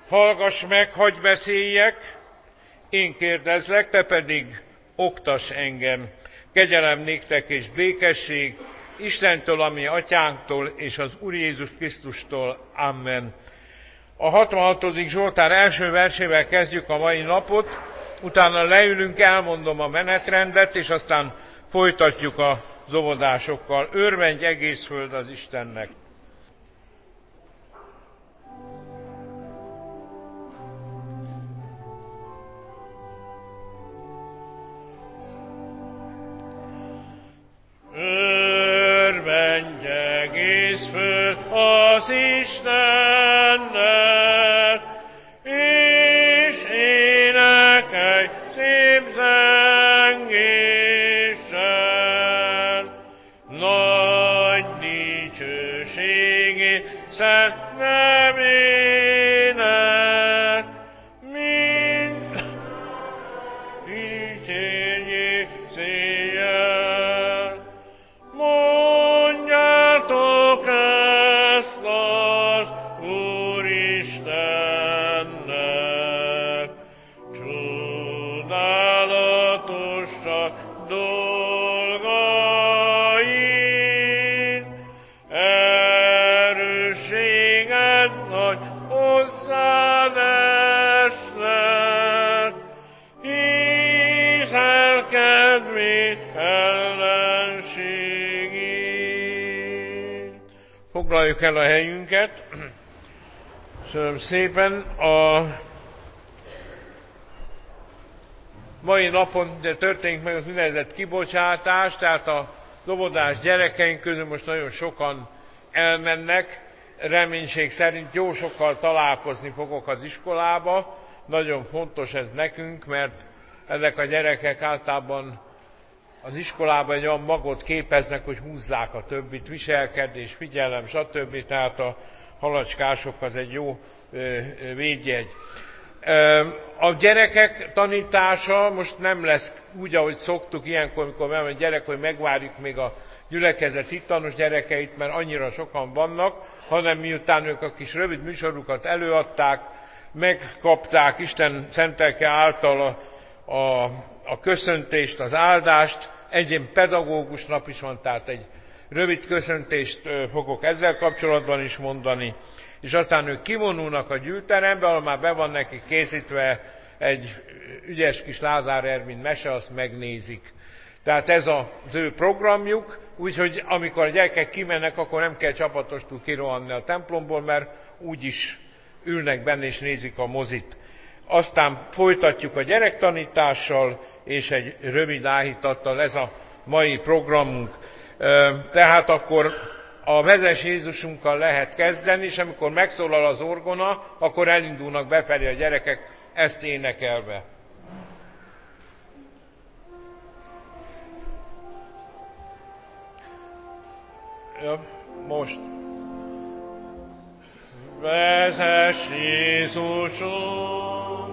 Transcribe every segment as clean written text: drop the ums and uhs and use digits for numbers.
Hallgass meg, hagyj beszéljek, én kérdezlek, te pedig oktass engem. Kegyelem néktek és békesség Istentől, ami atyánktól, és az Úr Jézus Krisztustól. Amen. A 66. Zsoltár első versével kezdjük a mai napot, utána leülünk, elmondom a menetrendet, és aztán folytatjuk az óvodásokkal. Örvendj egész föld az Istennek! Örvendj egész föld az Istennek, és énekelj szép zengéssel, nagy dicsőségét szent nevének, mind dicsérjék széjjel. Mondjátok ezt az Úristennek, csodálatosak dolgain, erősséged nagy hozzád esnek, hiszel kedvét ellenségén. Foglaljuk el a helyünket. Köszönöm szépen. A mai napon történik meg az úgynevezett kibocsátás, tehát az óvodás gyerekeink közül most nagyon sokan elmennek. Reménység szerint jó sokkal találkozni fogok az iskolába. Nagyon fontos ez nekünk, mert ezek a gyerekek általában az iskolában egy olyan magot képeznek, hogy húzzák a többit, viselkedés, figyelem, stb. Tehát a halacskások az egy jó védjegy. A gyerekek tanítása most nem lesz úgy, ahogy szoktuk ilyenkor, amikor van egy gyerek, hogy megvárjuk még a gyülekezet ittanos gyerekeit, mert annyira sokan vannak, hanem miután ők a kis rövid műsorukat előadták, megkapták Isten szentelke által a köszöntést, az áldást, egyén pedagógus nap is van, tehát egy rövid köszöntést fogok ezzel kapcsolatban is mondani, és aztán ők kivonulnak a gyűjterembe, ahol már be van nekik készítve egy ügyes kis Lázár Ervin mese, azt megnézik. Tehát ez az ő programjuk, úgyhogy amikor a gyerekek kimennek, akkor nem kell csapatostul kirohanni a templomból, mert úgyis ülnek benne és nézik a mozit. Aztán folytatjuk a gyerektanítással, és egy rövid áhítattal, ez a mai programunk. Tehát akkor a vezess Jézusunkkal lehet kezdeni, és amikor megszólal az orgona, akkor elindulnak befelé a gyerekek ezt énekelve. Ja, most. Vezess Jézusom,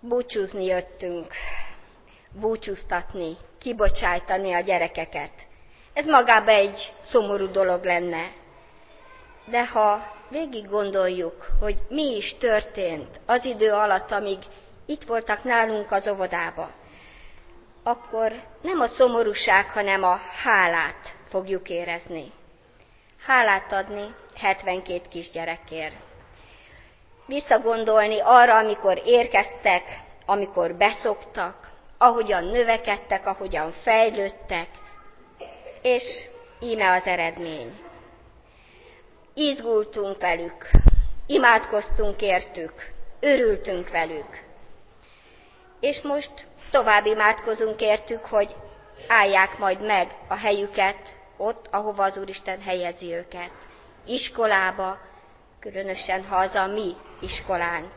Búcsúzni jöttünk, búcsúztatni, kibocsájtani a gyerekeket. Ez magában egy szomorú dolog lenne. De ha végig gondoljuk, hogy mi is történt az idő alatt, amíg itt voltak nálunk az óvodába, akkor nem a szomorúság, hanem a hálát fogjuk érezni. Hálát adni 72 kisgyerekért. Visszagondolni arra, amikor érkeztek, amikor beszoktak, ahogyan növekedtek, ahogyan fejlődtek, és íme az eredmény. Izgultunk velük, imádkoztunk értük, örültünk velük. És most tovább imádkozunk értük, hogy állják majd meg a helyüket ott, ahova az Úristen helyezi őket. Iskolába, különösen ha az a mi iskolánk.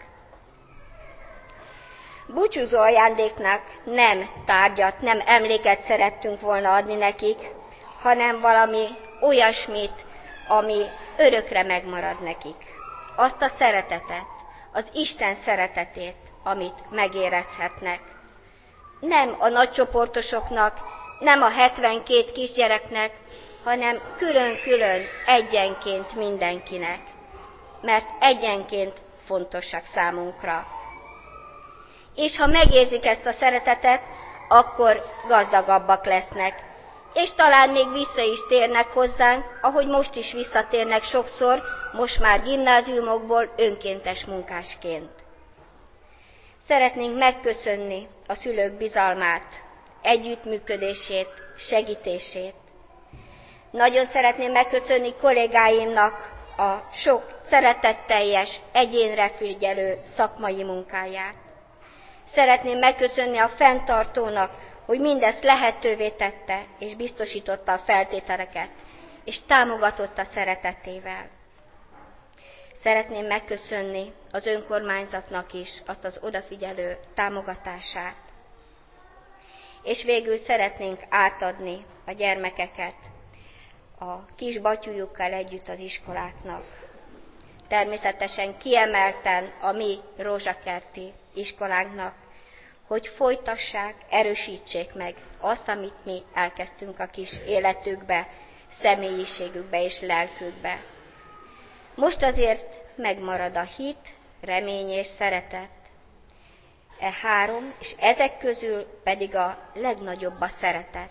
Búcsúzó ajándéknak nem tárgyat, nem emléket szerettünk volna adni nekik, hanem valami olyasmit, ami örökre megmarad nekik. Azt a szeretetet, az Isten szeretetét, amit megérezhetnek. Nem a nagycsoportosoknak, nem a 72 kisgyereknek, hanem külön-külön, egyenként mindenkinek. Mert egyenként fontosak számunkra. És ha megérzik ezt a szeretetet, akkor gazdagabbak lesznek. És talán még vissza is térnek hozzánk, ahogy most is visszatérnek sokszor, most már gimnáziumokból önkéntes munkásként. Szeretnénk megköszönni a szülők bizalmát, együttműködését, segítését. Nagyon szeretném megköszönni kollégáimnak a sok szeretetteljes, egyénre figyelő szakmai munkáját. Szeretném megköszönni a fenntartónak, hogy mindezt lehetővé tette, és biztosította a feltételeket, és támogatta szeretetével. Szeretném megköszönni az önkormányzatnak is azt az odafigyelő támogatását. És végül szeretnénk átadni a gyermekeket a kis batyújukkal együtt az iskoláknak. Természetesen kiemelten a mi rózsakerti iskolánknak, hogy folytassák, erősítsék meg azt, amit mi elkezdtünk a kis életükbe, személyiségükbe és lelkükbe. Most azért megmarad a hit, remény és szeretet. E három, és ezek közül pedig a legnagyobb a szeretet.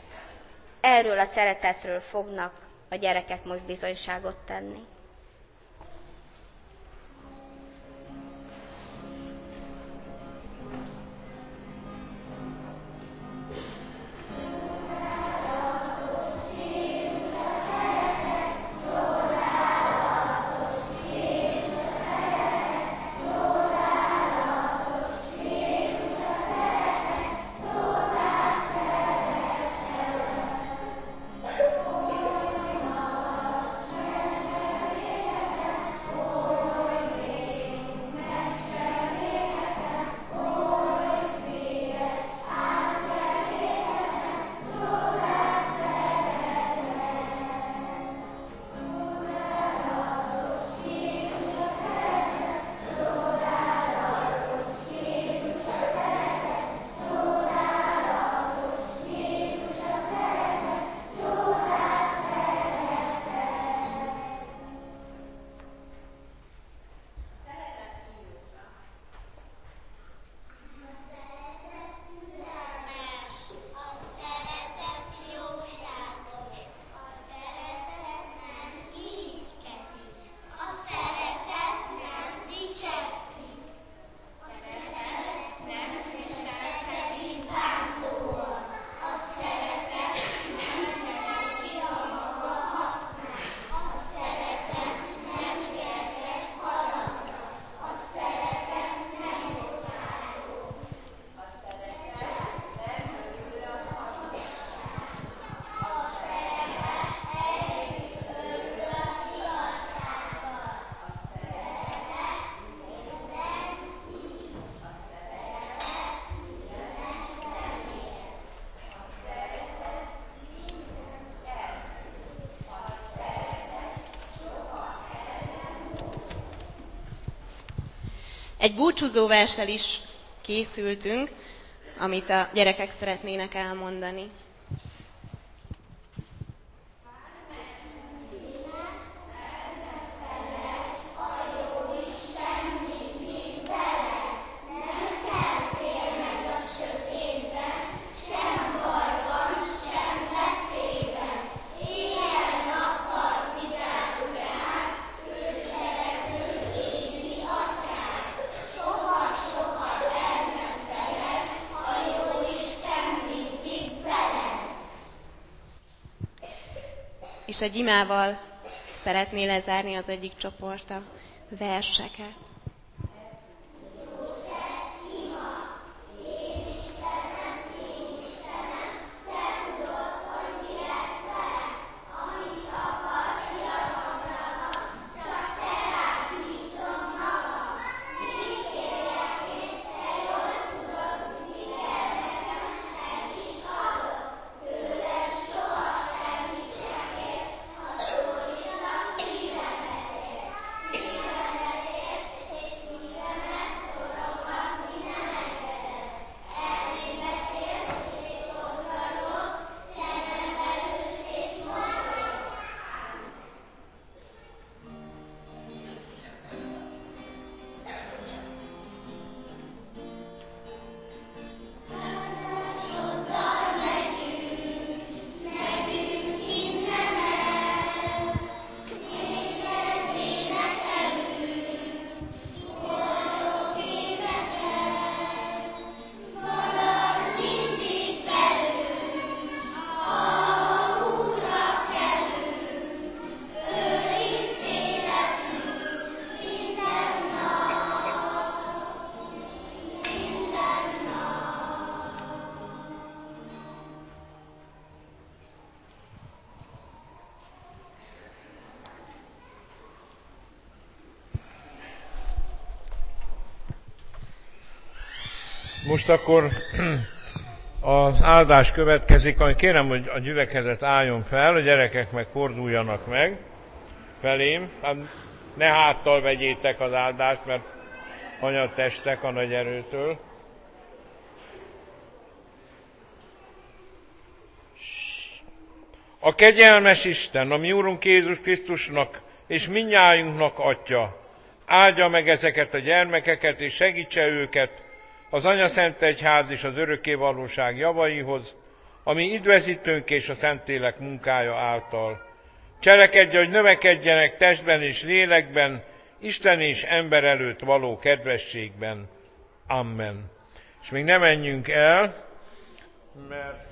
Erről a szeretetről fognak a gyerekek most bizonyságot tenni. Egy búcsúzó verssel is készültünk, amit a gyerekek szeretnének elmondani. És egy imával szeretné lezárni az egyik csoport a verseket. Most akkor az áldás következik, amit kérem, hogy a gyülekezet álljon fel, a gyerekek meg forduljanak meg felém. Hát ne háttal vegyétek az áldást, mert hanyatestek a nagy erőtől. A kegyelmes Isten, a mi Úrunk Jézus Krisztusnak és mindnyájunknak Atya, áldja meg ezeket a gyermekeket, és segítse őket az Anyaszent Egyház és az örökkévalóság javaihoz, ami üdvözítőnk és a Szentlélek munkája által. Cselekedje, hogy növekedjenek testben és lélekben, Isten és ember előtt való kedvességben. Amen. És még nem menjünk el, mert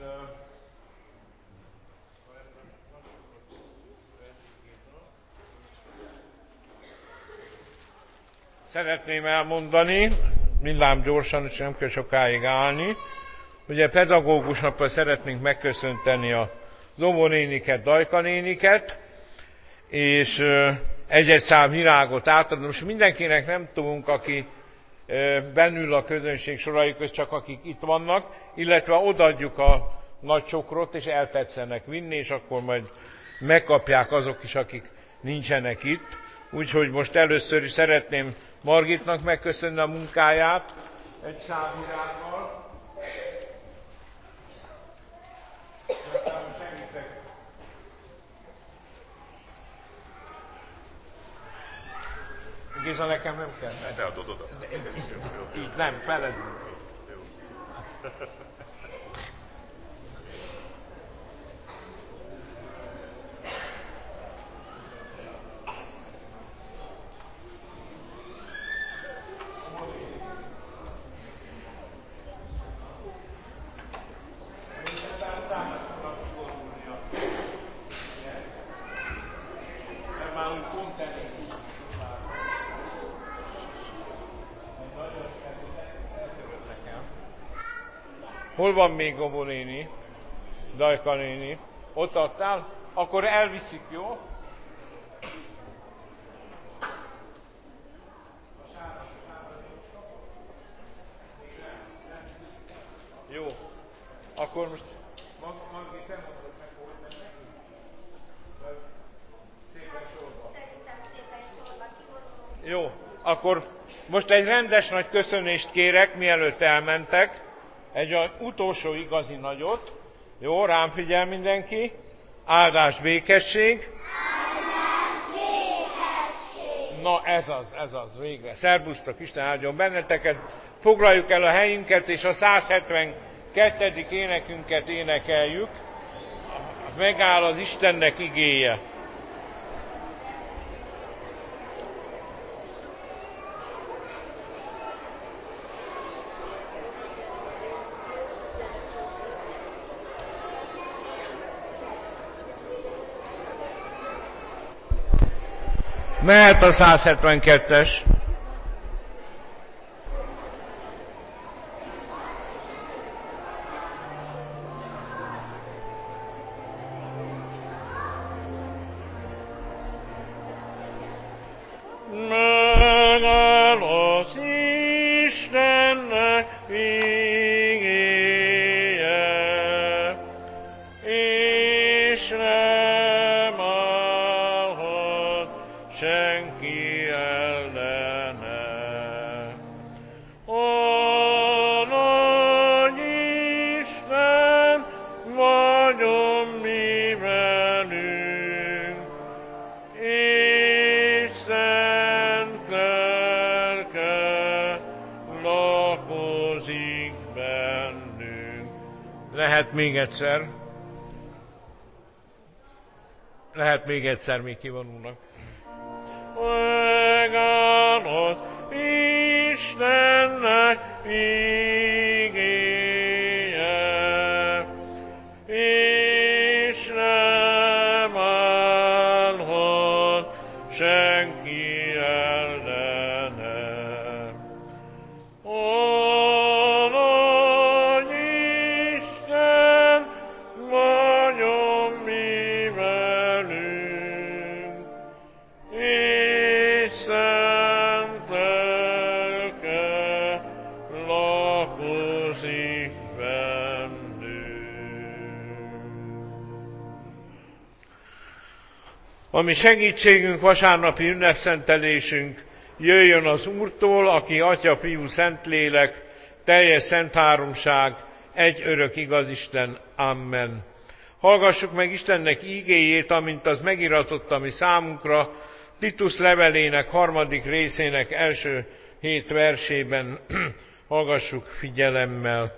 szeretném elmondani, villám gyorsan, és nem kell sokáig állni. Ugye pedagógus nappal szeretnénk megköszönteni a Zomó néniket, Dajka néniket, és egy-egy szám virágot átadni. Most mindenkinek nem tudunk, aki bennül a közönség sorai közt, csak akik itt vannak, illetve odaadjuk a nagy csokrot, és eltetszenek vinni, és akkor majd megkapják azok is, akik nincsenek itt. Úgyhogy most először is szeretném Margitnak megköszönni a munkáját egy szám virággal. Géza, nekem nem kell. De adod oda. Így nem, feled. Hol van még Gobó néni? Dajka néni? Ott adtál? Akkor elviszik, jó? Jó. Akkor most Margit, te mondod meg, hogy nem neki? Szépen sorba. Jó. Akkor most egy rendes nagy köszönést kérek, mielőtt elmentek. Egy utolsó igazi nagyot. Jó, rám figyel mindenki. Áldás, békesség. Na ez az, végre. Szerbusztok, Isten áldjon benneteket. Foglaljuk el a helyünket, és a 172. énekünket énekeljük. Megáll az Istennek igéje. Mehet a 172-es. Megáll az Istennek igéje, és nem állhat senki ellene. A nagy Isten vagyon mi velünk, és szent lelke lakozik bennünk. Lehet még egyszer? Lehet még egyszer, még kivonulnak. Megáll az Istennek igéje, és nem állhat senki ellene. A nagy Isten vagyon mi velünk, és szent lelke lakozik bennünk. A mi segítségünk, vasárnapi ünnepszentelésünk jöjjön az Úrtól, aki Atya, Fiú, Szentlélek, teljes szent háromság, egy örök igaz Isten. Amen. Hallgassuk meg Istennek ígéjét, amint az megiratott a mi számunkra, Titus levelének 3. részének első 7 versében. Hallgassuk figyelemmel.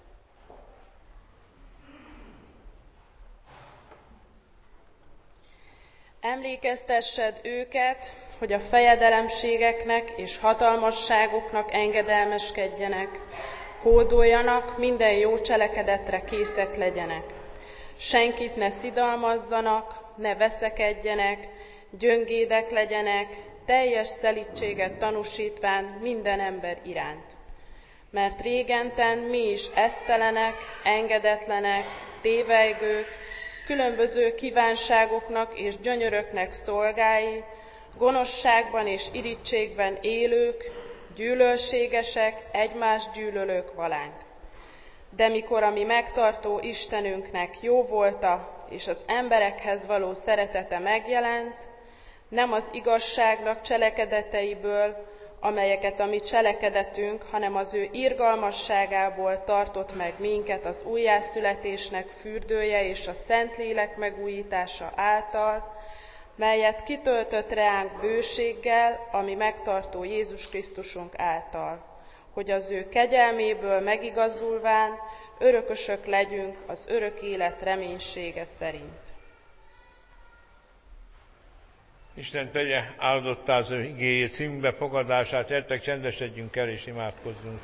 Emlékeztessed őket, hogy a fejedelemségeknek és hatalmasságoknak engedelmeskedjenek, hódoljanak, minden jó cselekedetre készek legyenek. Senkit ne szidalmazzanak, ne veszekedjenek, gyöngédek legyenek, teljes szelídséget tanúsítván minden ember iránt. Mert régenten mi is esztelenek, engedetlenek, tévejgők, különböző kívánságoknak és gyönyöröknek szolgái, gonoszságban és irítségben élők, gyűlölségesek, egymást gyűlölők valánk. De mikor a mi megtartó Istenünknek jó volta, és az emberekhez való szeretete megjelent, nem az igazságnak cselekedeteiből, amelyeket a mi cselekedetünk, hanem az ő irgalmasságából tartott meg minket az újjászületésnek fürdője és a Szentlélek megújítása által, melyet kitöltött reánk bőséggel, ami megtartó Jézus Krisztusunk által, hogy az ő kegyelméből megigazulván örökösök legyünk az örök élet reménysége szerint. Isten tegye áldottá az ő igéjét, szívünkbe fogadását, gyertek, csendesedjünk el és imádkozzunk.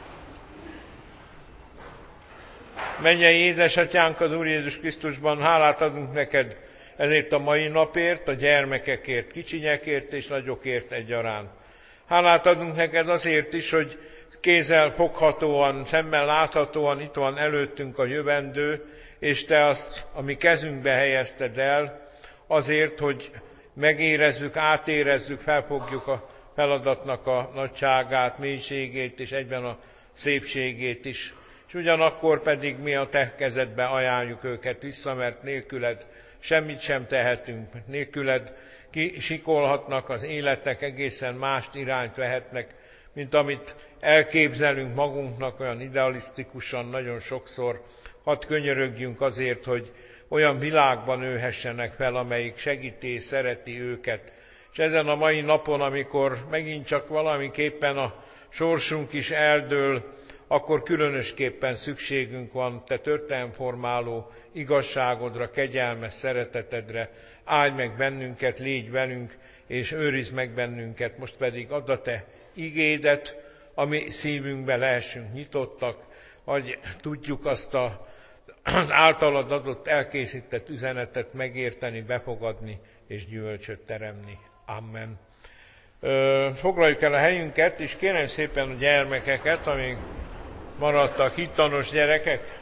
Mennyei édesatyánk az Úr Jézus Krisztusban, hálát adunk neked ezért a mai napért, a gyermekekért, kicsinyekért és nagyokért egyaránt. Hálát adunk neked azért is, hogy kézzel foghatóan, szemmel láthatóan itt van előttünk a jövendő, és te azt a mi kezünkbe helyezted el, azért, hogy megérezzük, átérezzük, felfogjuk a feladatnak a nagyságát, mélységét és egyben a szépségét is. És ugyanakkor pedig mi a te kezedbe ajánljuk őket vissza, mert nélküled semmit sem tehetünk, mert nélküled sikolhatnak az életnek, egészen más irányt vehetnek, mint amit elképzelünk magunknak olyan idealisztikusan nagyon sokszor. Hadd könyörögjünk azért, hogy olyan világban nőhessenek fel, amelyik segíti és szereti őket. És ezen a mai napon, amikor megint csak valamiképpen a sorsunk is eldől, akkor különösképpen szükségünk van te történelemformáló igazságodra, kegyelmes szeretetedre. Áldj meg bennünket, légy velünk, és őrizd meg bennünket. Most pedig add a te igédet, ami szívünkbe lehessünk nyitottak, hogy tudjuk azt az általad adott, elkészített üzenetet megérteni, befogadni és gyümölcsöt teremni. Amen. Foglaljuk el a helyünket, és kérem szépen a gyermekeket, amíg maradtak, hittanos gyerekek.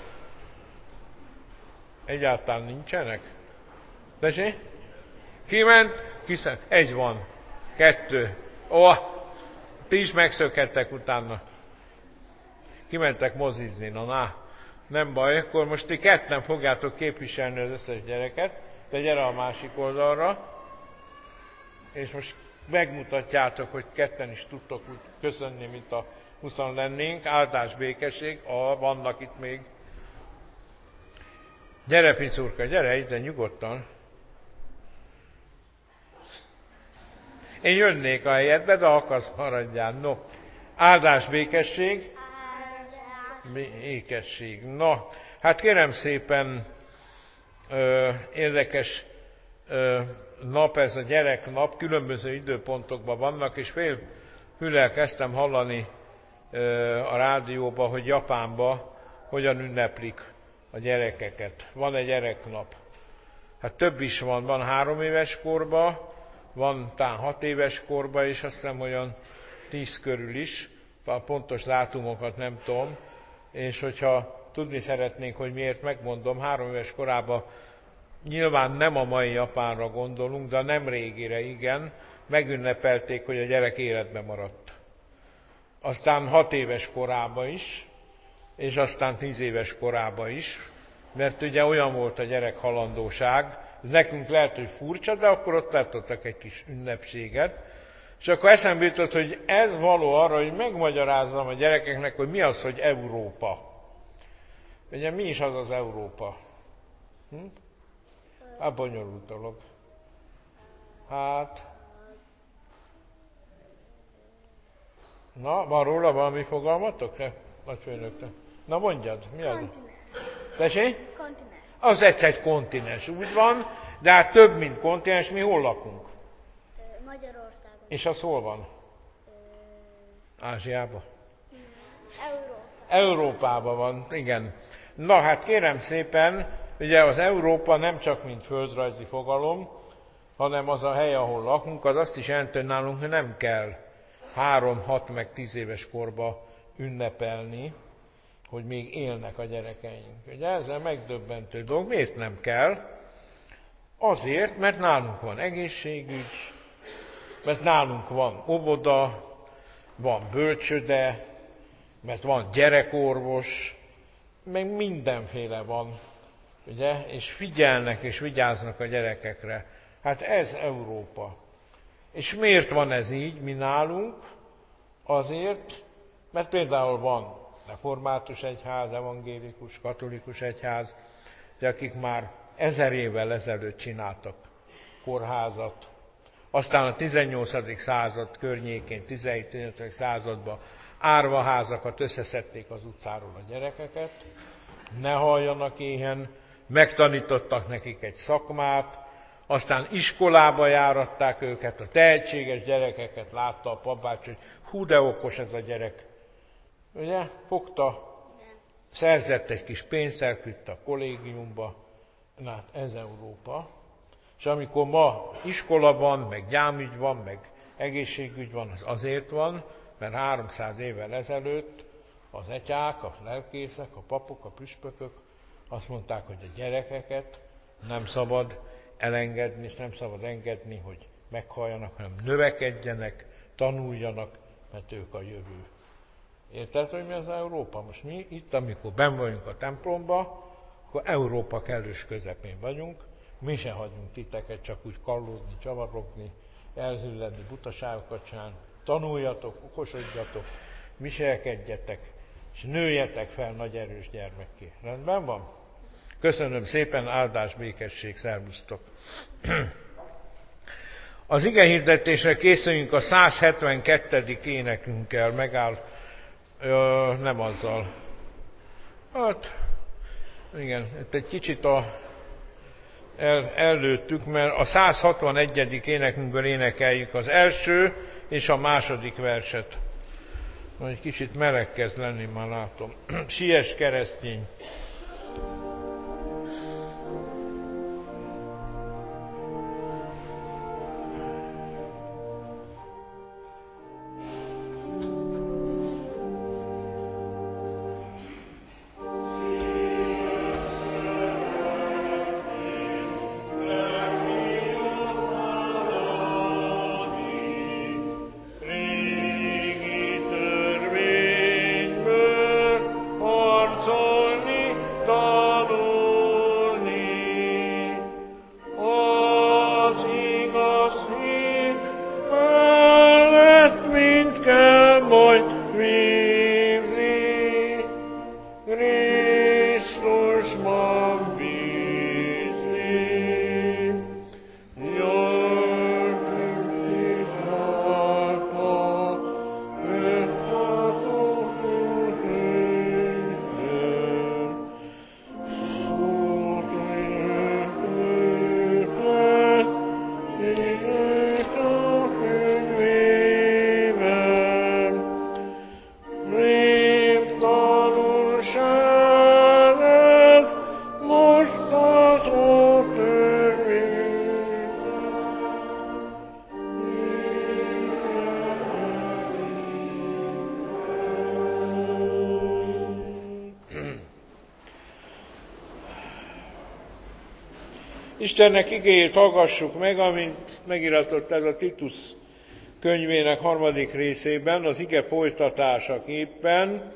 Egyáltalán nincsenek? Tessék? Kiment? Egy van. 2. Ti is megszökhettek utána. Kimentek mozizni, nem baj, akkor most ti ketten fogjátok képviselni az összes gyereket, de gyere a másik oldalra, és most megmutatjátok, hogy ketten is tudtok úgy köszönni, mint a 20 lennénk. Áldás, békesség, vannak itt még. Gyere, picurka, gyere ide nyugodtan. Én jönnék a helyedbe, de akarsz, maradjál. No, áldás, békesség. Békesség. Na, hát kérem szépen, érdekes nap ez a gyereknap, különböző időpontokban vannak, és félfüllel kezdtem hallani a rádióba, hogy Japánban hogyan ünneplik a gyerekeket. Van egy gyereknap. Hát több is van 3 éves korban, van talán 6 éves korban, és azt hiszem olyan 10 körül is, a pontos dátumokat nem tudom, és hogyha tudni szeretnénk, hogy miért, megmondom, 3 éves korában nyilván nem a mai Japánra gondolunk, de a nem régire igen, megünnepelték, hogy a gyerek életben maradt. Aztán 6 éves korában is, és aztán 10 éves korában is, mert ugye olyan volt a gyerek halandóság, ez nekünk lehet, hogy furcsa, de akkor ott tartottak egy kis ünnepséget, és akkor eszembe jutott, hogy ez való arra, hogy megmagyarázzam a gyerekeknek, hogy mi az, hogy Európa. Ugye mi is az az Európa? Bonyolult dolog. Hát... Na, van róla valami fogalmatok, te nagyfőnök? Na mondjad, mi az? Tessék? Kontinens. Az egy kontinens, úgy van, de hát több, mint kontinens, mi hol lakunk? Magyarországon. És az hol van? Ázsiában? Európában van, igen. Na hát kérem szépen, ugye az Európa nem csak mint földrajzi fogalom, hanem az a hely, ahol lakunk, az azt is jelenti, hogy nálunk nem kell 3, 6 meg 10 éves korba ünnepelni, hogy még élnek a gyerekeink. Ugye ezzel megdöbbentő dolog. Miért nem kell? Azért, mert nálunk van egészségügy, mert nálunk van óvoda, van bölcsöde, mert van gyerekorvos, meg mindenféle van, ugye, és figyelnek és vigyáznak a gyerekekre. Hát ez Európa. És miért van ez így mi nálunk? Azért, mert például van református egyház, evangélikus, katolikus egyház, akik már 1000 évvel ezelőtt csináltak kórházat. Aztán a 18. század környékén, 17. században árvaházakat összeszedték az utcáról a gyerekeket, ne halljanak éhen, megtanítottak nekik egy szakmát, aztán iskolába járatták őket, a tehetséges gyerekeket látta a papbács, hogy hú, de okos ez a gyerek. Ugye? Fogta, szerzett egy kis pénzt, elküldte a kollégiumba. Na hát ez Európa. És amikor ma iskola van, meg gyámügy van, meg egészségügy van, az azért van, mert 300 évvel ezelőtt az atyák, a lelkészek, a papok, a püspökök azt mondták, hogy a gyerekeket nem szabad elengedni, és nem szabad engedni, hogy meghalljanak, hanem növekedjenek, tanuljanak, mert ők a jövő. Érted, hogy mi az Európa? Most mi itt, amikor benn vagyunk a templomba, akkor Európa kellős közepén vagyunk, mi se hagyunk titeket csak úgy kallódni, csavarogni, elhülledni, butaságokat csinálni. Tanuljatok, okosodjatok, viselkedjetek, és nőjetek fel nagy erős gyermekké. Rendben van? Köszönöm szépen, áldás, békesség, szervusztok! Az igehirdetésre készüljünk a 172. énekünkkel, megáll, nem azzal. Hát, igen, itt egy kicsit ellőttük, mert a 161. énekünkből énekeljük az első és a második verset. Egy kicsit meleg kezd lenni, már látom. Siess keresztény! Istennek igéjét hallgassuk meg, amint megiratott ez a Titus könyvének 3. részében, az ige folytatásaképpen.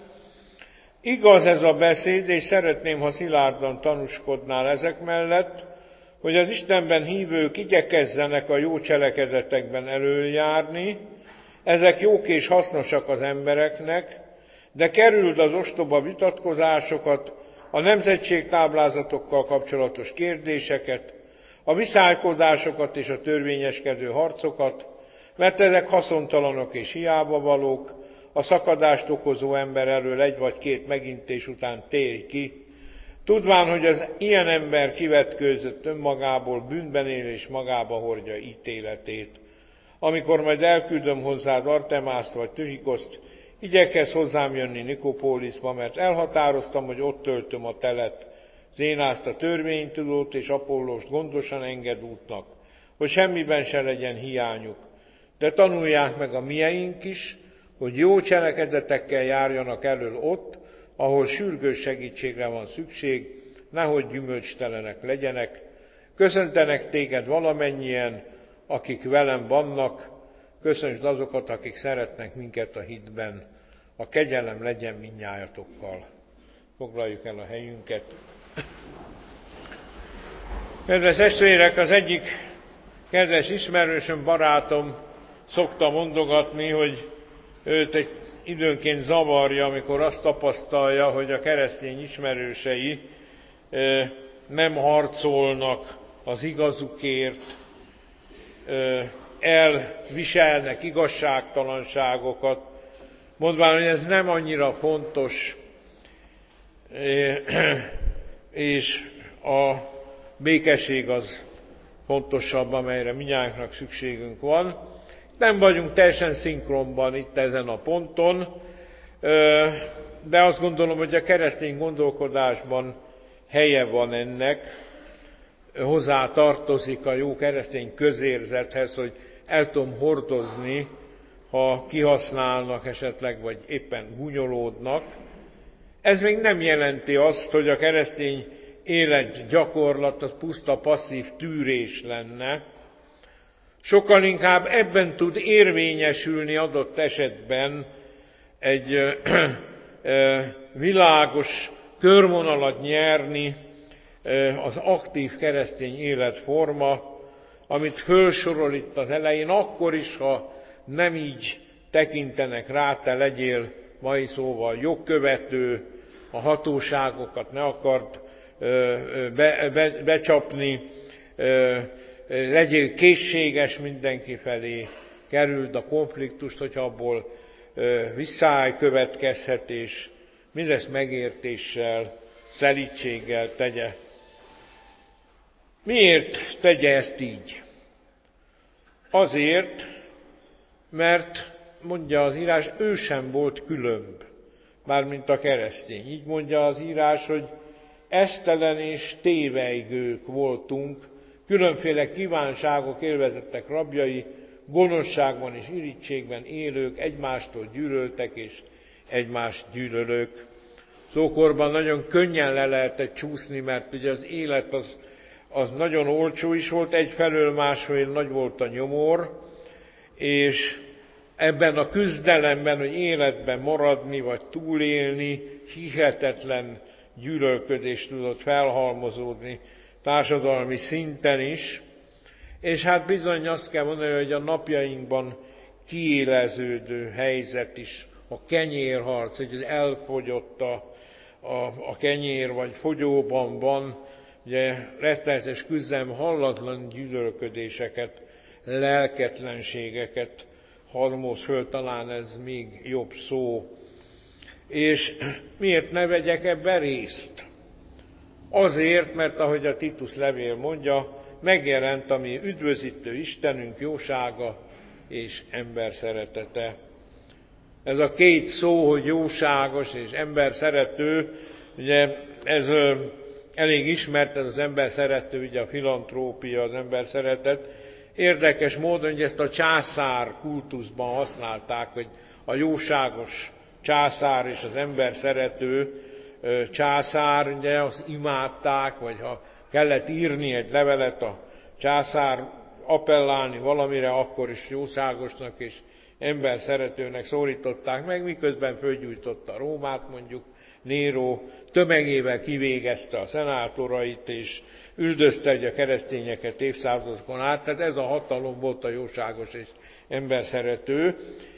Igaz ez a beszéd, és szeretném, ha szilárdan tanúskodnál ezek mellett, hogy az Istenben hívők igyekezzenek a jó cselekedetekben előjárni, ezek jók és hasznosak az embereknek, de kerüld az ostoba vitatkozásokat, a nemzetségtáblázatokkal kapcsolatos kérdéseket, a viszálykodásokat és a törvényeskedő harcokat, mert ezek haszontalanok és hiábavalók, a szakadást okozó ember elől 1 vagy 2 megintés után térj ki, tudván, hogy az ilyen ember kivetkőzött önmagából, bűnben él és magába hordja ítéletét. Amikor majd elküldöm hozzád Artemászt vagy Tüchikoszt, igyekezz hozzám jönni Nikopóliszba, mert elhatároztam, hogy ott töltöm a telet. Zénászt a törvénytudót és Apollóst gondosan enged útnak, hogy semmiben se legyen hiányuk. De tanulják meg a mieink is, hogy jó cselekedetekkel járjanak elől ott, ahol sürgős segítségre van szükség, nehogy gyümölcstelenek legyenek. Köszöntenek téged valamennyien, akik velem vannak, köszöntsd azokat, akik szeretnek minket a hitben. A kegyelem legyen mindnyájatokkal. Foglaljuk el a helyünket. Kedves testvérek, az egyik kedves ismerősöm, barátom szokta mondogatni, hogy őt egy időnként zavarja, amikor azt tapasztalja, hogy a keresztény ismerősei nem harcolnak az igazukért, elviselnek igazságtalanságokat, mondván, hogy ez nem annyira fontos, és a békesség az fontosabb, amelyre mindnyájunknak szükségünk van. Nem vagyunk teljesen szinkronban itt ezen a ponton, de azt gondolom, hogy a keresztény gondolkodásban helye van ennek, hozzá tartozik a jó keresztény közérzethez, hogy el tudom hordozni, ha kihasználnak esetleg, vagy éppen gúnyolódnak. Ez még nem jelenti azt, hogy a keresztény életgyakorlat az puszta passzív tűrés lenne. Sokkal inkább ebben tud érvényesülni adott esetben egy világos körvonalat nyerni, az aktív keresztény életforma, amit fölsorol itt az elején, akkor is, ha nem így tekintenek rá, te legyél mai szóval jogkövető, a hatóságokat ne akard becsapni, legyél készséges mindenki felé, kerüld a konfliktust, hogyha abból visszály következhet, és mindezt megértéssel, szelídséggel tegye. Miért tegye ezt így? Azért, mert mondja az írás, ő sem volt különb, mármint a keresztény. Így mondja az írás, hogy esztelen és tévejgők voltunk, különféle kívánságok élvezettek rabjai, gonoszságban és irítségben élők, egymástól gyűlöltek és egymást gyűlölők. Szókorban nagyon könnyen le lehetett csúszni, mert ugye az élet az nagyon olcsó is volt, egyfelől másfelől nagy volt a nyomor, és ebben a küzdelemben, hogy életben maradni vagy túlélni, hihetetlen gyűlölködés tudott felhalmozódni társadalmi szinten is, és hát bizony azt kell mondani, hogy a napjainkban kiéleződő helyzet is, a kenyérharc, hogy elfogyott a kenyér, vagy fogyóban van, ugye rettenetes küzdelem, hallatlan gyűlölködéseket, lelketlenségeket halmoz föl, talán ez még jobb szó. És miért ne vegyek ebben részt? Azért, mert ahogy a Titus levél mondja, megjelent a mi üdvözítő Istenünk jósága és ember szeretete. Ez a két szó, hogy jóságos és ember szerető, ugye ez elég ismert, ez az ember szerető, ugye a filantrópia, az ember szeretet. Érdekes módon, hogy ezt a császár kultuszban használták, hogy a jóságos császár és az ember szerető császár, ugye azt imádták, vagy ha kellett írni egy levelet a császár, appellálni valamire, akkor is jóságosnak és ember szeretőnek szólították meg, miközben fölgyújtotta Rómát, mondjuk Néró tömegével kivégezte a szenátorait, és üldözte a keresztényeket évszázadokon át, tehát ez a hatalom volt a jóságos és emberszerető.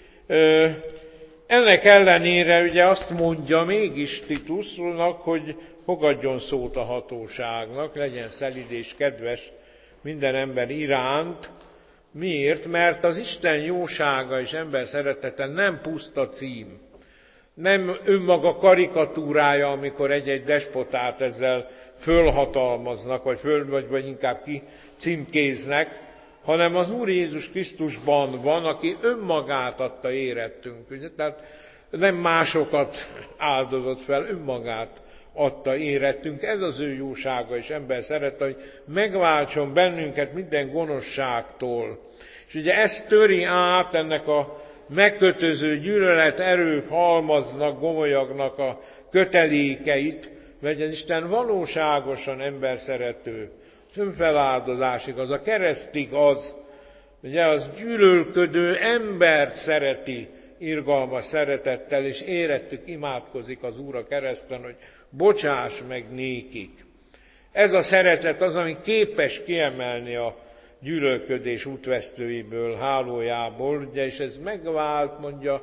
Ennek ellenére ugye azt mondja mégis Titusnak, hogy fogadjon szót a hatóságnak, legyen szelíd és kedves minden ember iránt. Miért? Mert az Isten jósága és ember szeretete nem puszta cím, nem önmaga karikatúrája, amikor egy-egy despotát ezzel fölhatalmaznak, vagy inkább címkéznek, hanem az Úr Jézus Krisztusban van, aki önmagát adta érettünk. Ugye? Tehát nem másokat áldozott fel, önmagát adta érettünk. Ez az ő jósága és ember szerette, hogy megváltson bennünket minden gonoszságtól. És ugye ezt töri át, ennek a megkötöző gyűlölet erők halmaznak, gomolyagnak a kötelékeit, mert az Isten valóságosan emberszerető, az önfeláldozásig, az a keresztig az, ugye az gyűlölködő embert szereti irgalmas szeretettel, és érettük imádkozik az Úr a kereszten, hogy bocsáss meg nékik. Ez a szeretet az, ami képes kiemelni a gyűlölködés útvesztőiből, hálójából, ugye, és ez megvált, mondja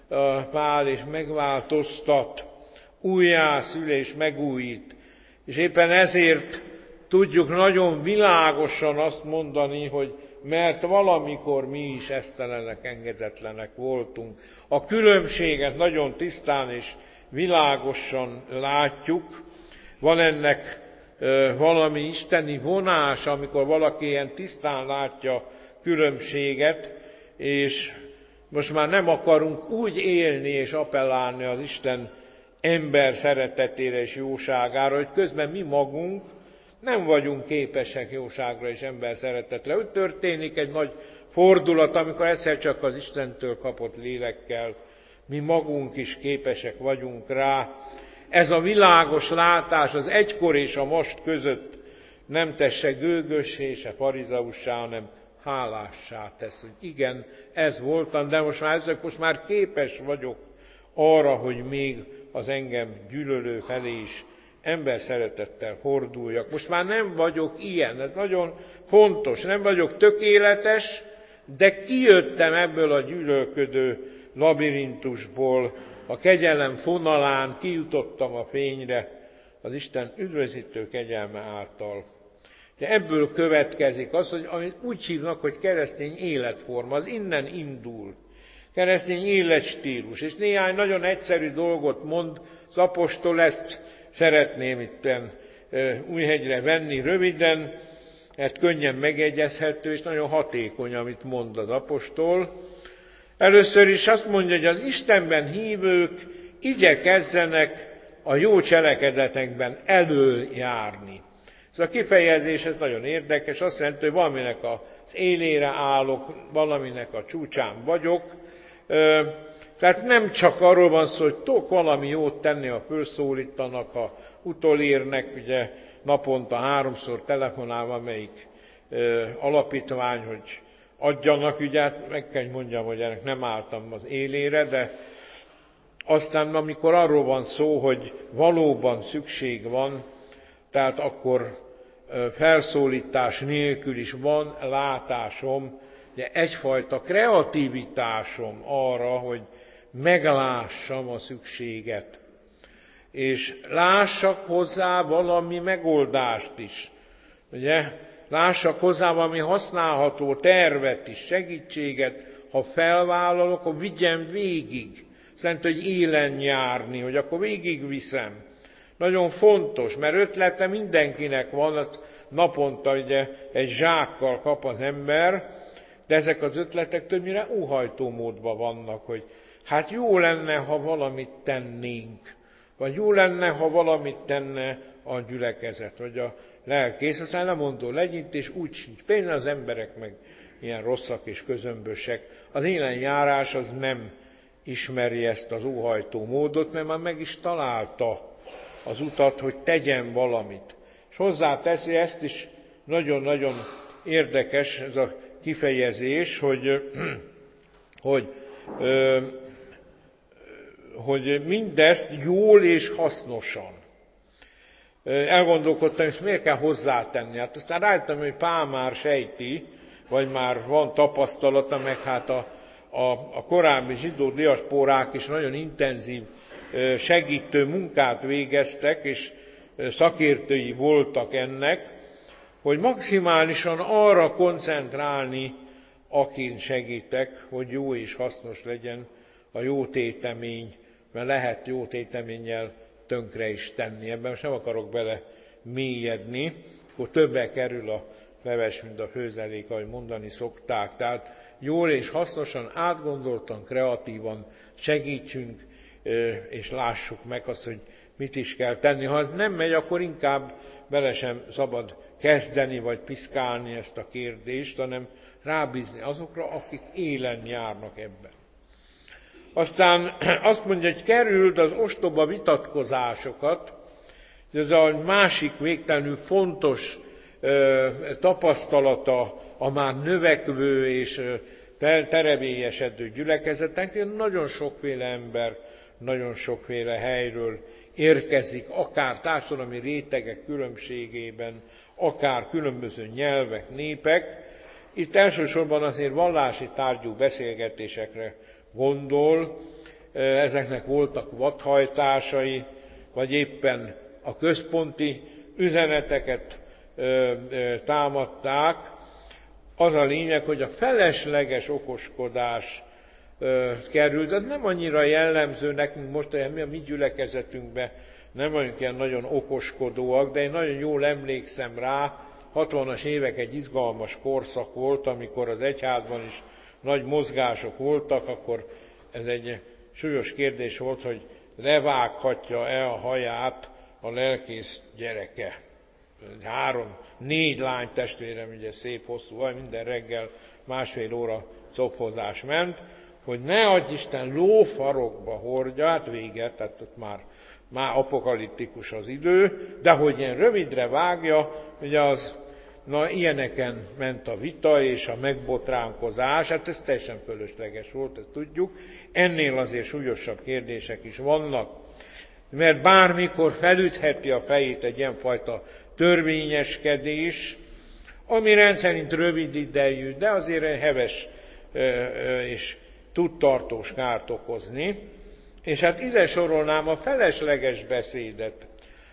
Pál, és megváltoztat, újjászül és megújít. És éppen ezért tudjuk nagyon világosan azt mondani, hogy mert valamikor mi is esztelenek, engedetlenek voltunk. A különbséget nagyon tisztán és világosan látjuk. Van ennek valami isteni vonás, amikor valaki ilyen tisztán látja különbséget, és most már nem akarunk úgy élni és appellálni az Isten ember szeretetére és jóságára, hogy közben mi magunk nem vagyunk képesek jóságra és ember szeretetre. Úgy történik egy nagy fordulat, amikor egyszer csak az Istentől kapott lélekkel mi magunk is képesek vagyunk rá. Ez a világos látás az egykor és a most között nem tesz se gőgössé, se farizeussá, hanem hálássá tesz, hogy igen, ez voltam, de most már képes vagyok arra, hogy még az engem gyűlölő felé is ember szeretettel horduljak. Most már nem vagyok ilyen, ez nagyon fontos, nem vagyok tökéletes, de kijöttem ebből a gyűlölködő labirintusból, a kegyelem fonalán kijutottam a fényre, az Isten üdvözítő kegyelme által. De ebből következik az, hogy amit úgy hívnak, hogy keresztény életforma, az innen indul. Keresztény életstílus, és néhány nagyon egyszerű dolgot mond az apostol, ezt szeretném itten Újhegyre venni röviden, mert könnyen megegyezhető, és nagyon hatékony, amit mond az apostol. Először is azt mondja, hogy az Istenben hívők igyekezzenek a jó cselekedetekben előjárni. Ez a kifejezés ez nagyon érdekes, azt jelenti, hogy valaminek az élére állok, valaminek a csúcsán vagyok. Tehát nem csak arról van szó, hogy tudok valami jót tenni, ha felszólítanak, ha utolérnek, ugye naponta 3-szor telefonál valamelyik alapítvány, hogy adjanak, ugye hát meg kell mondjam, hogy ennek nem álltam az élére, de aztán amikor arról van szó, hogy valóban szükség van, tehát akkor felszólítás nélkül is van látásom, de egyfajta kreativitásom arra, hogy meglássam a szükséget, és lássak hozzá valami megoldást is. Ugye? Lássak hozzá valami használható tervet is, segítséget, ha felvállalok, akkor vigyem végig. Szerint, hogy élen járni, hogy akkor végigviszem. Nagyon fontos, mert ötlete mindenkinek van, azt naponta ugye egy zsákkal kap az ember, de ezek az ötletek többnyire óhajtó módban vannak, hogy hát jó lenne, ha valamit tennénk, vagy jó lenne, ha valamit tenne a gyülekezet, vagy a lelkész, aztán lemondó legyintés, úgy sincs pénz, az emberek meg ilyen rosszak és közömbösek. Az élenjárás az nem ismeri ezt az óhajtó módot, mert már meg is találta az utat, hogy tegyen valamit. És hozzáteszi, ezt is nagyon-nagyon érdekes ez a kifejezés, hogy mindezt jól és hasznosan. Elgondolkodtam, és miért kell hozzátenni. Hát aztán rájöttem, hogy Pál már sejti, vagy már van tapasztalata, meg hát a korábbi zsidó diaszpórák is nagyon intenzív segítő munkát végeztek, és szakértői voltak ennek, hogy maximálisan arra koncentrálni, akin segítek, hogy jó és hasznos legyen a jó tétemény, mert lehet jó téteménnyel tönkre is tenni. Ebben sem akarok bele mélyedni, akkor többe kerül a leves, mint a főzelék, ahogy mondani szokták. Tehát jól és hasznosan, átgondoltan, kreatívan segítsünk, és lássuk meg azt, hogy mit is kell tenni. Ha ez nem megy, akkor inkább bele sem szabad kezdeni, vagy piszkálni ezt a kérdést, hanem rábízni azokra, akik élen járnak ebben. Aztán azt mondja, hogy kerüld az ostoba vitatkozásokat, ez a másik végtelenül fontos tapasztalata a már növekvő és terebélyesedő gyülekezeteknek. Nagyon sokféle ember, nagyon sokféle helyről érkezik, akár társadalmi rétegek különbségében, akár különböző nyelvek, népek. Itt elsősorban azért vallási tárgyú beszélgetésekre gondol, ezeknek voltak vadhajtásai, vagy éppen a központi üzeneteket támadták. Az a lényeg, hogy a felesleges okoskodás került, de nem annyira jellemző nekünk most, hogy a mi gyülekezetünkben nem vagyunk ilyen nagyon okoskodóak, de én nagyon jól emlékszem rá, 60-as évek egy izgalmas korszak volt, amikor az egyházban is nagy mozgások voltak, akkor ez egy súlyos kérdés volt, hogy levághatja-e a haját a lelkész gyereke. 3-4 lány testvérem, ugye szép hosszú haj, minden reggel 1,5 óra copfozás ment, hogy ne adj Isten lófarokba hordja, hát vége, tehát ott már apokaliptikus az idő, de hogy ilyen rövidre vágja, ugye ilyeneken ment a vita és a megbotránkozás, hát ez teljesen fölösleges volt, ezt tudjuk. Ennél azért súlyosabb kérdések is vannak. Mert bármikor felütheti a fejét egy ilyenfajta törvényeskedés, ami rendszerint rövid idejű, de azért heves és tud tartós kárt okozni. És hát ide sorolnám a felesleges beszédet,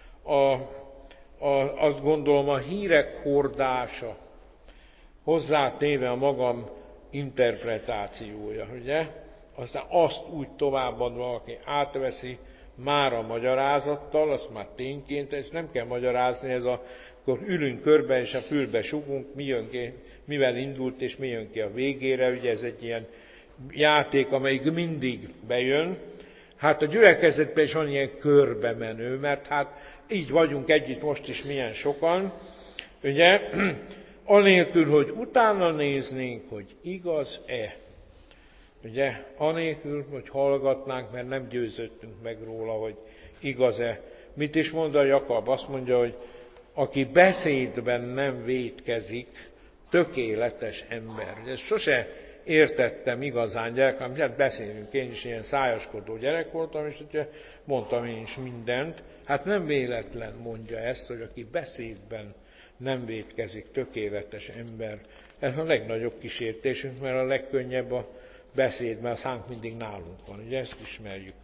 azt gondolom a hírek hordása, hozzátéve a magam interpretációja, ugye? Aztán azt úgy továbbad valaki átveszi már a magyarázattal, azt már tényként, ezt nem kell magyarázni, akkor ülünk körben és a fülbe sugunk, mi jön ki, mivel indult és mi jön ki a végére, ugye ez egy ilyen játék, amelyik mindig bejön. Hát a gyülekezetben is van ilyen körbe menő, mert hát így vagyunk együtt most is milyen sokan, ugye, anélkül, hogy utána néznénk, hogy igaz-e. Ugye, anélkül, hogy hallgatnánk, mert nem győződtünk meg róla, hogy igaz-e. Mit is mond a Jakab? Azt mondja, hogy aki beszédben nem vétkezik, tökéletes ember. Ezt sose értettem igazán gyerekem, hát beszélünk, én is ilyen szájaskodó gyerek voltam, és ugye mondtam én is mindent. Hát nem véletlen mondja ezt, hogy aki beszédben nem vétkezik, tökéletes ember. Ez a legnagyobb kísértésünk, mert a legkönnyebb a beszéd, mert a szánk mindig nálunk van, ugye ezt ismerjük.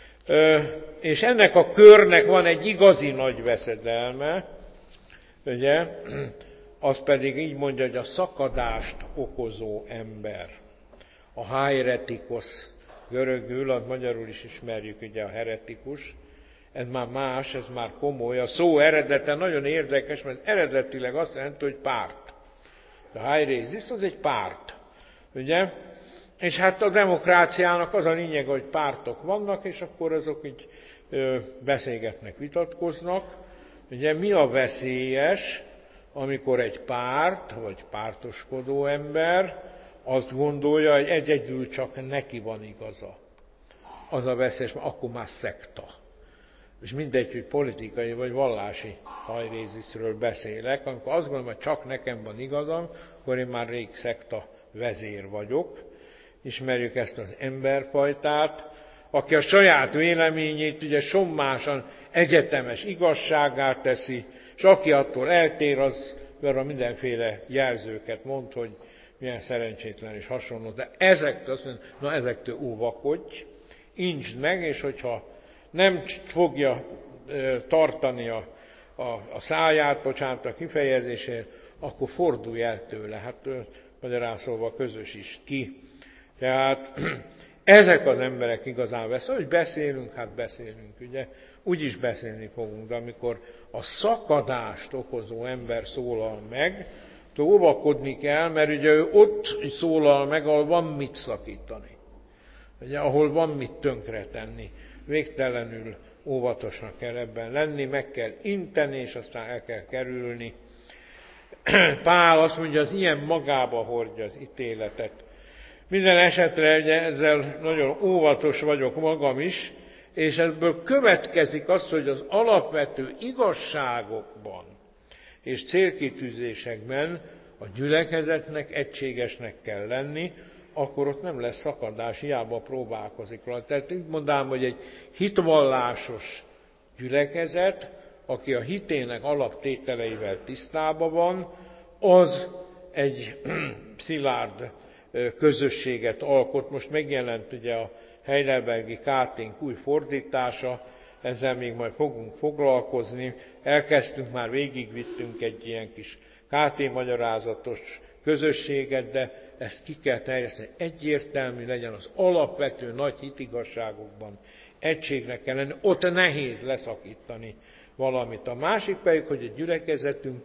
És ennek a körnek van egy igazi nagy veszedelme, ugye, az pedig így mondja, hogy a szakadást okozó ember. A hairetikos görögül, az magyarul is ismerjük, ugye a heretikus. Ez már más, ez már komoly. A szó eredete nagyon érdekes, mert eredetileg azt jelenti, hogy párt. A hairézis az egy párt, ugye? És hát a demokráciának az a lényeg, hogy pártok vannak, és akkor azok így beszélgetnek, vitatkoznak. Ugye mi a veszélyes, amikor egy párt, vagy pártoskodó ember azt gondolja, hogy egyedül csak neki van igaza. Az a veszélyes, mert akkor már szekta. És mindegy, hogy politikai vagy vallási hajréziszről beszélek, amikor azt gondolom, hogy csak nekem van igazam, akkor én már rég szekta vezér vagyok. Ismerjük ezt az emberfajtát, aki a saját véleményét ugye sommásan egyetemes igazságát teszi, és aki attól eltér, az arra mindenféle jelzőket mond, hogy milyen szerencsétlen és hasonló. De ezektől azt mondja, na ezektől óvakodj, intsd meg, és hogyha nem fogja tartani a száját, bocsánat a kifejezésért, akkor fordulj el tőle. Hát magyarán szólva közösítsd ki. Tehát ezek az emberek igazán veszélyesek, hogy beszélünk, hát beszélünk, ugye, úgyis beszélni fogunk, de amikor a szakadást okozó ember szólal meg, óvakodni kell, mert ugye ő ott szólal meg, ahol van mit szakítani, ugye, ahol van mit tönkretenni. Végtelenül óvatosnak kell ebben lenni, meg kell inteni, és aztán el kell kerülni. Pál azt mondja, az ilyen magába hordja az ítéletet. Minden esetre ugye, ezzel nagyon óvatos vagyok magam is, és ebből következik az, hogy az alapvető igazságokban és célkitűzésekben a gyülekezetnek egységesnek kell lenni, akkor ott nem lesz szakadás, hiába próbálkozik rá. Tehát így mondanám, hogy egy hitvallásos gyülekezet, aki a hitének alaptételeivel tisztában van, az egy szilárd közösséget alkot. Most megjelent ugye a Heidelbergi KT-nk új fordítása, ezzel még majd fogunk foglalkozni. Elkezdtünk, már végigvittünk egy ilyen kis KT magyarázatos közösséget, de ezt ki kell terjeszteni, egyértelmű legyen az alapvető nagy hitigasságokban. Egységnek kell lenni, ott nehéz leszakítani valamit. A másik pedig, hogy a gyülekezetünk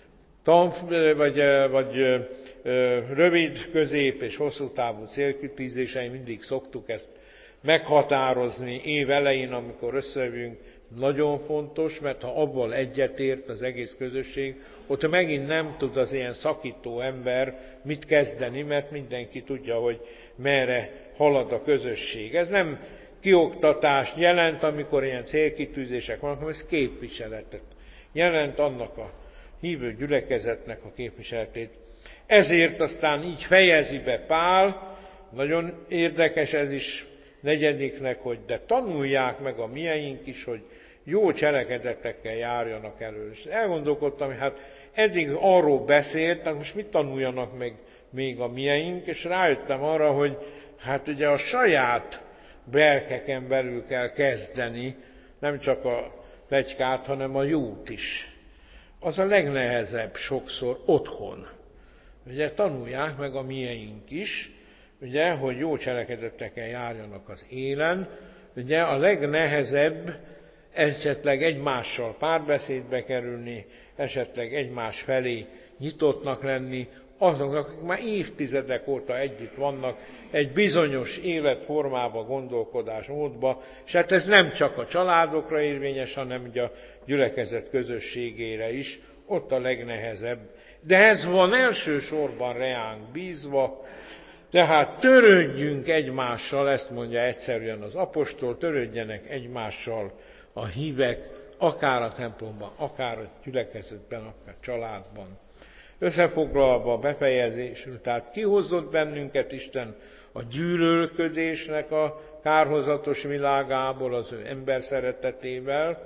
vagy rövid, közép és hosszú távú célkitűzései, mindig szoktuk ezt meghatározni év elején, amikor összejövünk, nagyon fontos, mert ha abban egyetért az egész közösség, ott megint nem tud az ilyen szakító ember mit kezdeni, mert mindenki tudja, hogy merre halad a közösség. Ez nem kioktatást jelent, amikor ilyen célkitűzések vannak, hanem ez képviseletet jelent, annak a hívő gyülekezetnek a képviseletét. Ezért aztán így fejezi be Pál, nagyon érdekes ez is, negyediknek, hogy de tanulják meg a mieink is, hogy jó cselekedetekkel járjanak elő. És elgondolkodtam, hogy hát eddig arról beszélt, hát most mit tanuljanak meg még a mieink, és rájöttem arra, hogy hát ugye a saját berkeken belül kell kezdeni, nem csak a pletykát, hanem a jót is. Az a legnehezebb sokszor otthon. Ugye tanulják meg a mieink is, ugye, hogy jó cselekedetekkel járjanak az élen. Ugye a legnehezebb esetleg egymással párbeszédbe kerülni, esetleg egymás felé nyitottnak lenni, azoknak, akik már évtizedek óta együtt vannak, egy bizonyos életformába, gondolkodásmódba, és hát ez nem csak a családokra érvényes, hanem ugye a gyülekezet közösségére is, ott a legnehezebb. De ez van elsősorban reánk bízva, tehát törődjünk egymással, ezt mondja egyszerűen az apostol, törődjenek egymással a hívek, akár a templomban, akár a gyülekezetben, akár a családban. Összefoglalva a befejezésül, tehát kihozott bennünket Isten a gyűlölködésnek a kárhozatos világából, az ő ember szeretetével,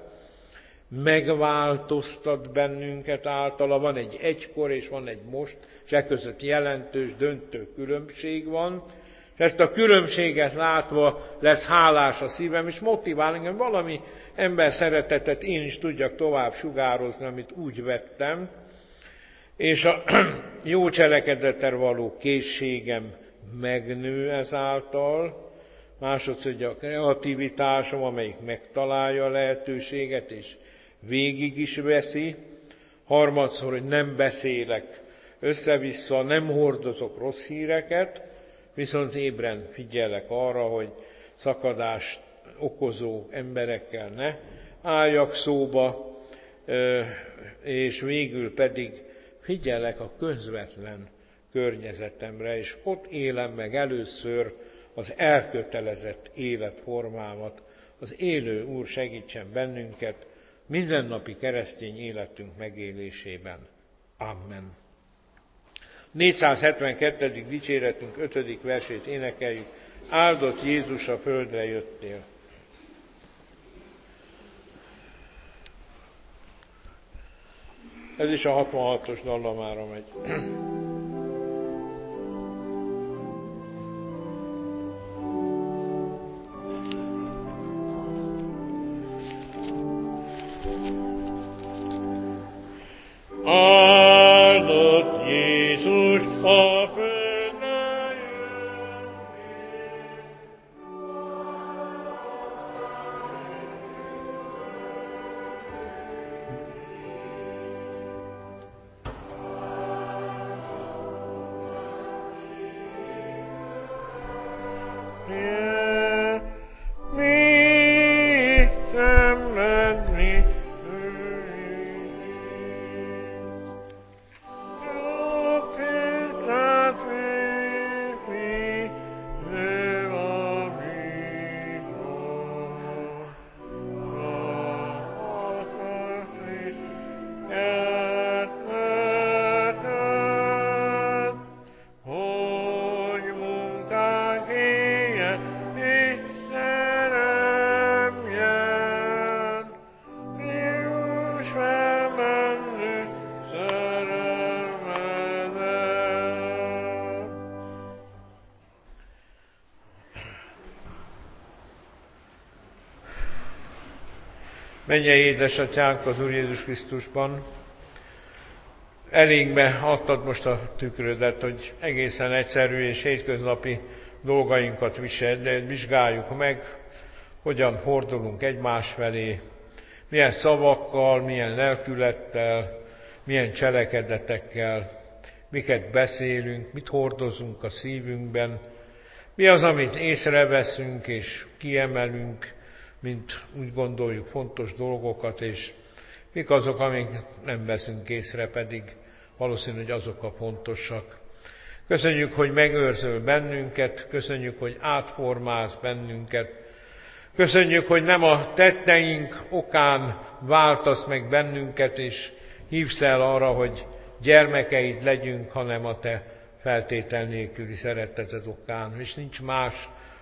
megváltoztat bennünket általa, van egy egykor és van egy most, és e között jelentős, döntő különbség van, és ezt a különbséget látva lesz hálás a szívem, és motivál engem valami ember szeretetet én is tudjak tovább sugározni, amit úgy vettem, és a jó cselekedetre való készségem megnő ezáltal, másodszor, hogy a kreativitásom, amelyik megtalálja a lehetőséget, és végig is veszi, harmadszor, hogy nem beszélek össze-vissza, nem hordozok rossz híreket, viszont ébren figyelek arra, hogy szakadást okozó emberekkel ne álljak szóba, és végül pedig figyelek a közvetlen környezetemre, és ott élem meg először az elkötelezett életformámat. Az élő Úr segítsen bennünket mindennapi keresztény életünk megélésében. Amen. 472. dicséretünk 5. versét énekeljük. Áldott Jézus, a földre jöttél. Ez is a 66-os dallamára megy. Áldott Jézus, a földre jöttél. Mi szenvedni Mennyei édesatyánk az Úr Jézus Krisztusban, elénkbe adtad most a tükrödet, hogy egészen egyszerű és hétköznapi dolgainkat viseld, de vizsgáljuk meg, hogyan fordulunk egymás felé, milyen szavakkal, milyen lelkülettel, milyen cselekedetekkel, miket beszélünk, mit hordozunk a szívünkben, mi az, amit észreveszünk és kiemelünk, mint úgy gondoljuk fontos dolgokat, és mik azok, amik nem veszünk észre, pedig valószínű, hogy azok a fontosak. Köszönjük, hogy megőrzöl bennünket, köszönjük, hogy átformálsz bennünket, köszönjük, hogy nem a tetteink okán váltasz meg bennünket, és hívsz el arra, hogy gyermekeid legyünk, hanem a te feltétel nélküli szereteted okán, és nincs más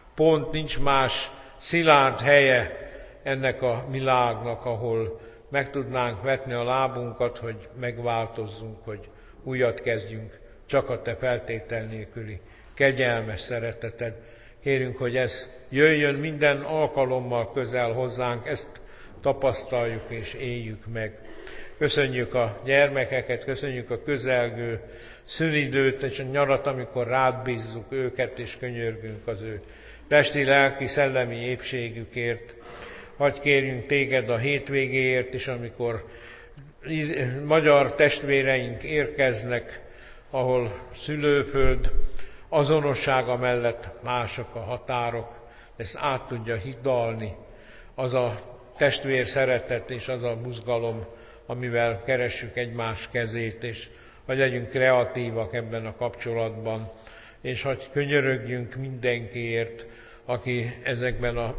pont nincs más szilárd helye ennek a világnak, ahol meg tudnánk vetni a lábunkat, hogy megváltozzunk, hogy újat kezdjünk, csak a te feltétel nélküli kegyelmes szereteted. Kérünk, hogy ez jöjjön minden alkalommal közel hozzánk, ezt tapasztaljuk és éljük meg. Köszönjük a gyermekeket, köszönjük a közelgő szünidőt és a nyarat, amikor rád bízzuk őket, és könyörgünk az ő testi, lelki, szellemi épségükért. Hadd kérjünk téged a hétvégéért is, amikor magyar testvéreink érkeznek, ahol szülőföld azonossága mellett mások a határok, ezt át tudja hidalni az a testvér szeretet és az a buzgalom, amivel keressük egymás kezét, és hogy legyünk kreatívak ebben a kapcsolatban, és hogy könyörögjünk mindenkiért, aki ezekben a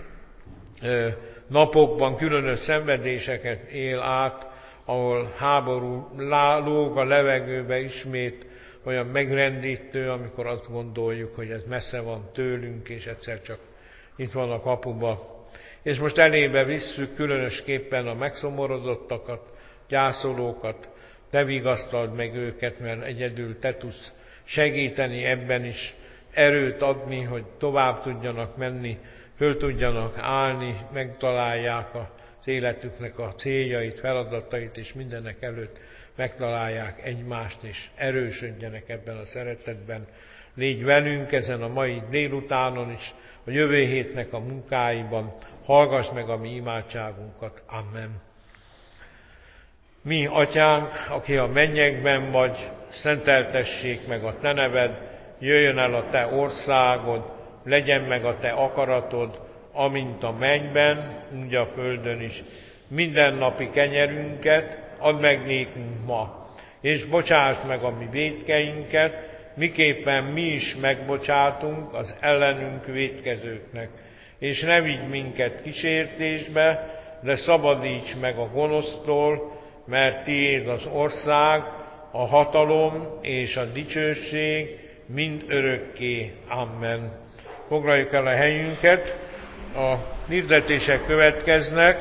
napokban különös szenvedéseket él át, ahol háború lóg a levegőbe ismét, olyan megrendítő, amikor azt gondoljuk, hogy ez messze van tőlünk, és egyszer csak itt van a kapuba. És most elébe visszük különösképpen a megszomorodottakat, gyászolókat, te vigasztald meg őket, mert egyedül te tudsz segíteni ebben is, erőt adni, hogy tovább tudjanak menni, föl tudjanak állni, megtalálják az életüknek a céljait, feladatait, és mindenek előtt megtalálják egymást, és erősödjenek ebben a szeretetben. Légy velünk ezen a mai délutánon is, a jövő hétnek a munkáiban, hallgass meg a mi imádságunkat. Amen. Mi, Atyánk, aki a mennyekben vagy, szenteltessék meg a te neved, jöjjön el a te országod, legyen meg a te akaratod, amint a mennyben, úgy a földön is. Mindennapi kenyerünket add meg nékünk ma, és bocsásd meg a mi vétkeinket, miképpen mi is megbocsátunk az ellenünk vétkezőknek. És ne vigy minket kísértésbe, de szabadíts meg a gonosztól, mert tiéd az ország, a hatalom és a dicsőség mind örökké. Amen. Foglaljuk el a helyünket, a hirdetések következnek.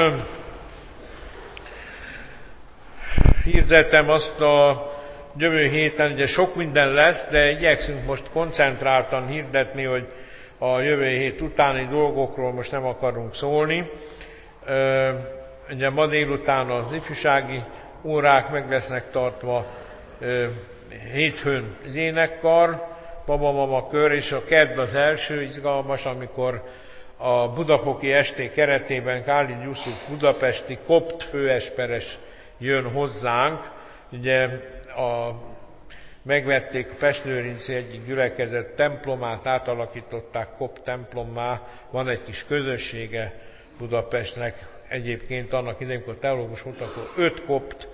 Hirdetem azt a jövő héten, ugye sok minden lesz, de igyekszünk most koncentráltan hirdetni, hogy a jövő hét utáni dolgokról most nem akarunk szólni. Ugye ma délután az ifjúsági órák meg lesznek tartva, hétfőn énekkar, baba-mama kör, és a kedd az első izgalmas, amikor a Budafoki esték keretében Káli Gyuszuk budapesti kopt főesperes jön hozzánk. Ugye megvették a Pestlőrinci egyik gyülekezet templomát, átalakították kopt templommá, van egy kis közössége Budapestnek. Egyébként annak idején, amikor teológus volt, akkor 5 kopt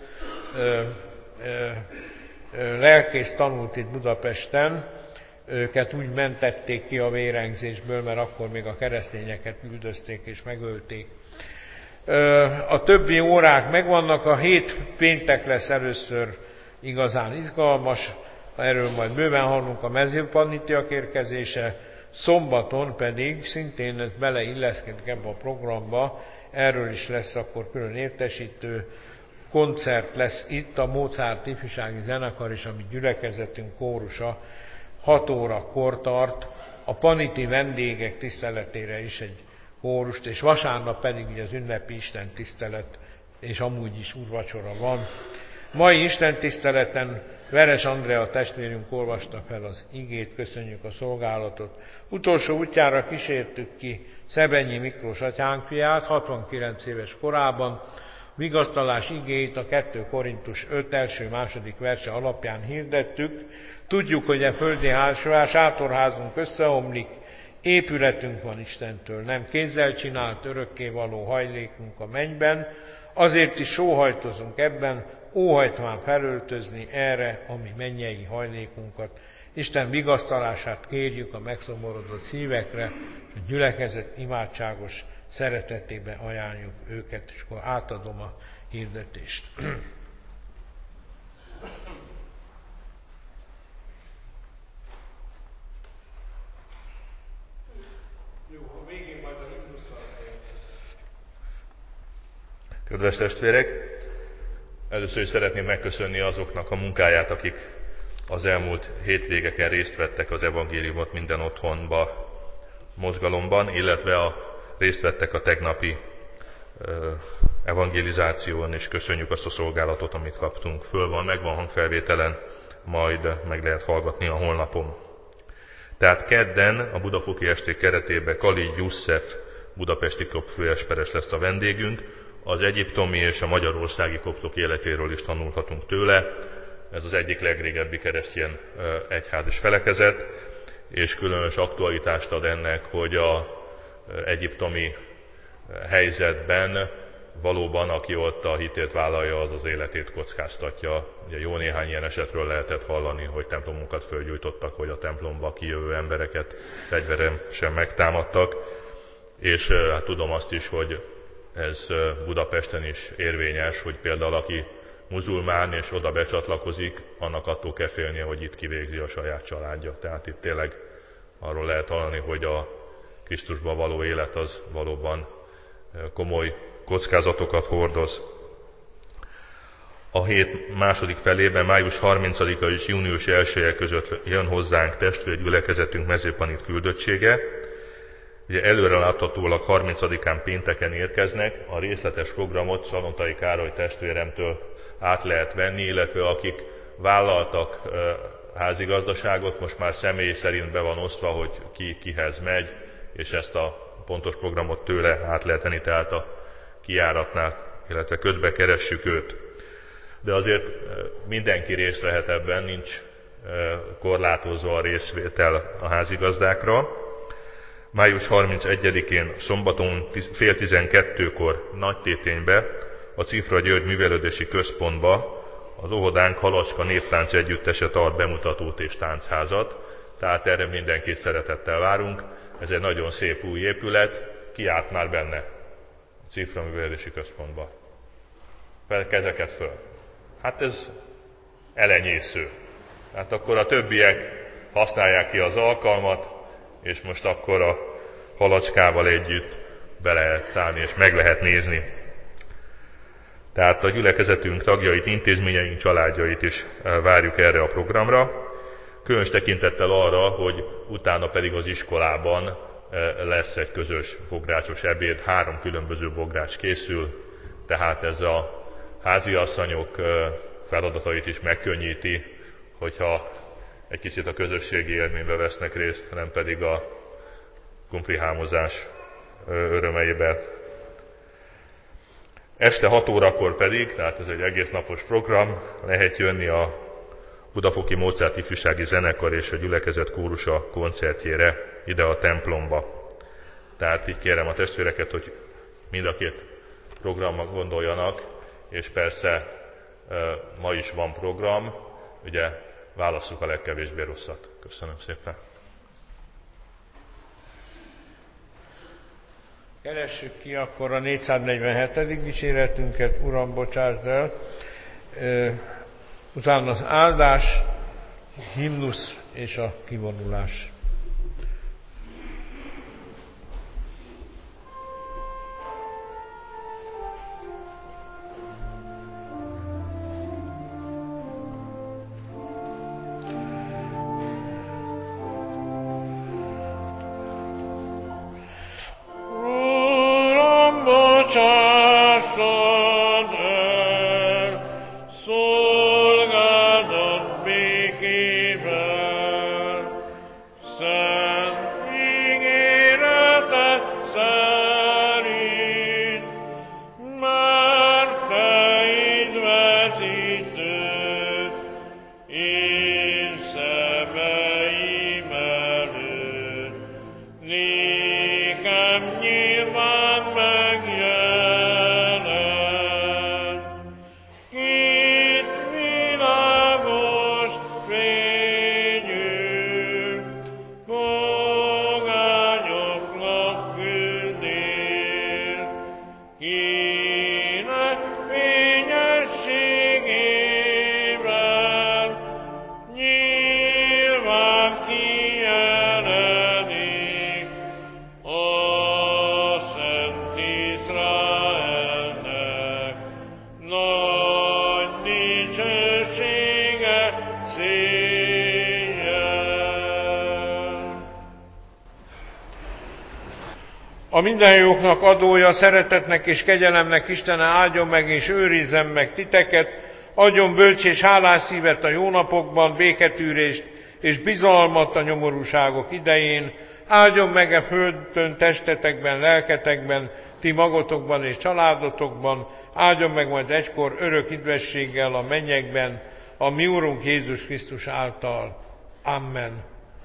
lelkész tanult itt Budapesten, őket úgy mentették ki a vérengzésből, mert akkor még a keresztényeket üldözték és megölték. A többi órák megvannak, a hét péntek lesz először igazán izgalmas, erről majd bőven hallunk, a mezőpannitiak érkezése, szombaton pedig szintén beleilleszkedik ebbe a programba, erről is lesz akkor külön értesítő, koncert lesz itt, a Mozart ifjúsági zenekar és a mi gyülekezetünk kórusa 6 órakor tart, a paniti vendégek tiszteletére is egy kórust, és vasárnap pedig ugye az ünnepi Isten tisztelet, és amúgy is úrvacsora van. Mai Isten tiszteleten Veres Andrea testvérünk olvasta fel az igét, köszönjük a szolgálatot. Utolsó útjára kísértük ki Szebenyi Miklós atyánkfiát, 69 éves korában, vigasztalás igéit a 2 Korintus 5. első-második verse alapján hirdettük. Tudjuk, hogy a földi sátorházunk összeomlik, épületünk van Istentől, nem kézzel csinált, örökkévaló hajlékunk a mennyben, azért is sóhajtozunk ebben, óhajtván felöltözni erre a mi mennyei hajlékunkat. Isten vigasztalását kérjük a megszomorodott szívekre, és a gyülekezet imádságos szeretetébe ajánljuk őket, és akkor átadom a hirdetést. Kedves testvérek, először is szeretném megköszönni azoknak a munkáját, akik az elmúlt hétvégeken részt vettek az Evangéliumot minden otthonba mozgalomban, illetve részt vettek a tegnapi evangelizáción, és köszönjük azt a szolgálatot, amit kaptunk. Megvan hangfelvételen, majd meg lehet hallgatni a honlapon. Tehát kedden a Budafoki esték keretében Khalid Youssef budapesti koptfőesperes lesz a vendégünk. Az egyiptomi és a magyarországi koptok életéről is tanulhatunk tőle. Ez az egyik legrégebbi keresztény egyház és felekezet, és különös aktualitást ad ennek, hogy az egyiptomi helyzetben valóban, aki ott a hitét vállalja, az az életét kockáztatja. Ugye jó néhány ilyen esetről lehetett hallani, hogy templomokat fölgyújtottak, hogy a templomba kijövő embereket fegyveresen megtámadtak, és hát tudom azt is, hogy ez Budapesten is érvényes, hogy például aki muzulmán és oda becsatlakozik, annak attól kell félnie, hogy itt kivégzi a saját családja. Tehát itt tényleg arról lehet hallani, hogy a Krisztusban való élet az valóban komoly kockázatokat hordoz. A hét második felében, május 30-a és június 1-e között jön hozzánk testvérgyülekezetünk Mezőpanit küldöttsége. Ugye előreláthatólag 30-án pénteken érkeznek, a részletes programot Szalontai Károly testvéremtől át lehet venni, illetve akik vállaltak házigazdaságot, most már személy szerint be van osztva, hogy ki kihez megy, és ezt a pontos programot tőle át lehet venni, tehát a kijáratnál, illetve közbe keressük őt. De azért mindenki részt vehet ebben, nincs korlátozva a részvétel a házigazdákra. Május 31-én szombaton fél 12-kor Nagytéténybe, a Cifra György Művelődési Központba az óvodánk Halacska Néptánc Együttese tart bemutatót és táncházat, tehát erre mindenkit szeretettel várunk. Ez egy nagyon szép új épület, ki járt már benne a Cifra Művelődési Központba? Kezeket föl. Hát ez elenyésző. Hát akkor a többiek használják ki az alkalmat, és most akkor a Halacskával együtt be lehet szállni, és meg lehet nézni. Tehát a gyülekezetünk tagjait, intézményeink, családjait is várjuk erre a programra. Különös tekintettel arra, hogy utána pedig az iskolában lesz egy közös bográcsos ebéd, 3 különböző bogrács készül, tehát ez a háziasszonyok feladatait is megkönnyíti, hogyha egy kicsit a közösségi élménybe vesznek részt, nem pedig a kumplihámozás örömeiben. Este 6 órakor pedig, tehát ez egy egész napos program, lehet jönni a Budafoki Mozart Ifjúsági Zenekar és a gyülekezet kórusa koncertjére ide a templomba. Tehát így kérem a testvéreket, hogy mind a két programra gondoljanak, és persze ma is van program, ugye válasszuk a legkevésbé rosszat. Köszönöm szépen. Keressük ki akkor a 447. dicséretünket, Uram, bocsásd el. Utána az áldás, himnusz és a kivonulás. Oh A mindenjóknak adója, szeretetnek és kegyelemnek Istene áldjon meg és őrizzen meg titeket, adjon bölcs és hálás szívet a jó napokban, béketűrést és bizalmat a nyomorúságok idején, áldjon meg a földön testetekben, lelketekben, ti magotokban és családotokban, áldjon meg majd egykor örök idvességgel a mennyekben, a mi Úrunk Jézus Krisztus által. Amen.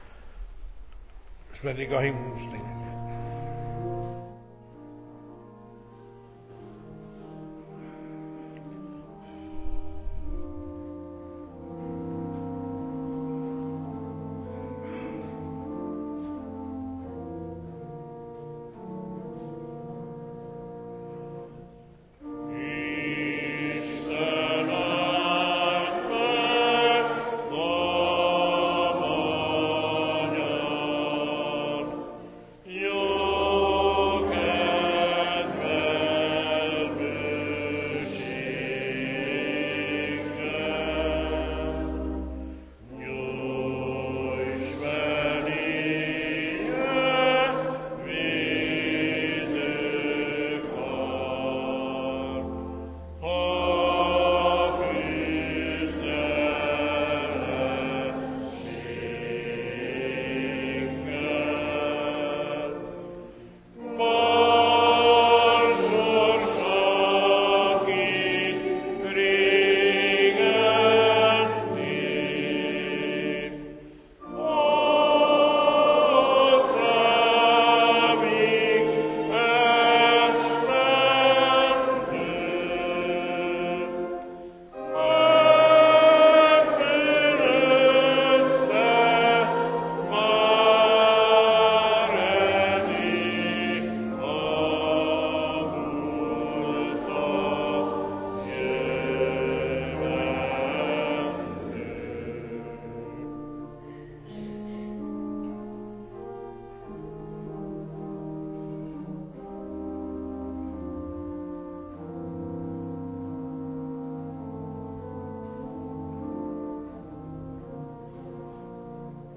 És pedig a himnusz légy.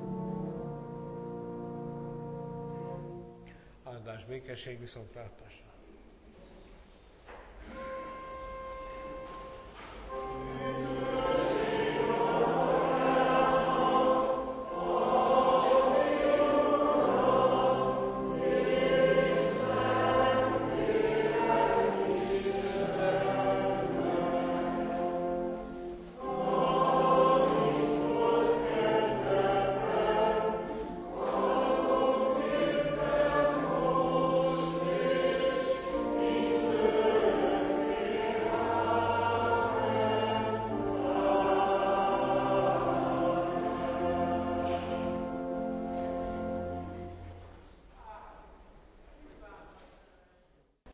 Békesség, viszontlátásra!